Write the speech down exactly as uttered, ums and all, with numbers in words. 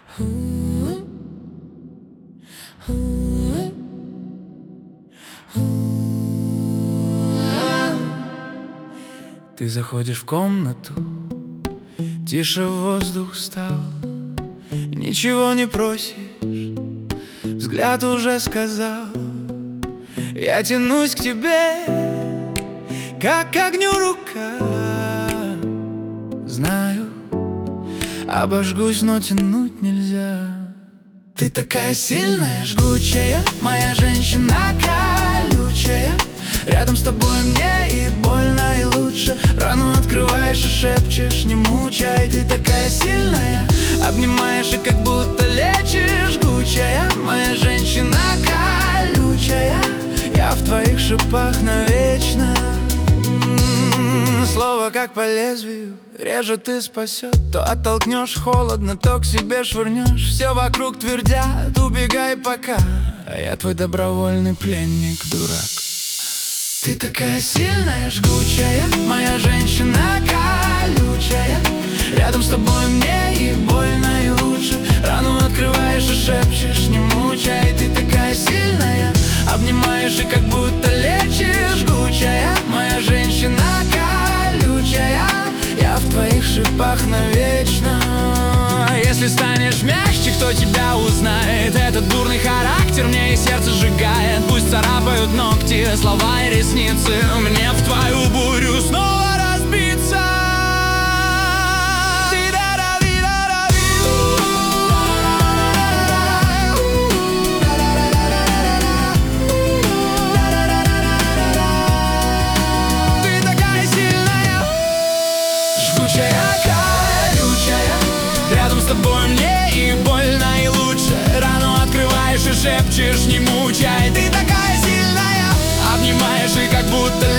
Ты заходишь в комнату, тише воздух стал, ничего не просишь, взгляд уже сказал: я тянусь к тебе, как к огню рука. Знаю, обожгусь, но тянуть нельзя. Ты такая сильная, жгучая, моя женщина колючая. Рядом с тобой мне и больно, и лучше. Рану открываешь и шепчешь: не мучай. Ты такая сильная, обнимаешь и как будто лечишь. Жгучая, моя женщина колючая. Я в твоих шипах навечно. М-м-м, слово как по лезвию, режет и спасет. То оттолкнешь холодно, то к себе швырнешь. Все вокруг твердят: убегай пока. А я твой добровольный пленник, дурак. Ты такая сильная, жгучая, моя женщина колючая. Рядом с тобой мне и больно, и лучше. Рану открываешь и шепчешь: не мучай. Ты такая сильная, обнимаешь и как будто лечишь. Жгучая, моя женщина колючая. Я в твоих шипах навечно. Если станешь мягче, кто тебя узнает? Этот дурный характер мне и сердце сжигает. Пусть царапают ногти, слова и ресницы, мне в твою бурю снова разбиться. Ты такая сильная, жгучая, колючая. Рядом с тобой мне и больно, и лучше. Рану открываешь и шепчешь: не мучай. Ты такая сильная, обнимаешь и как будто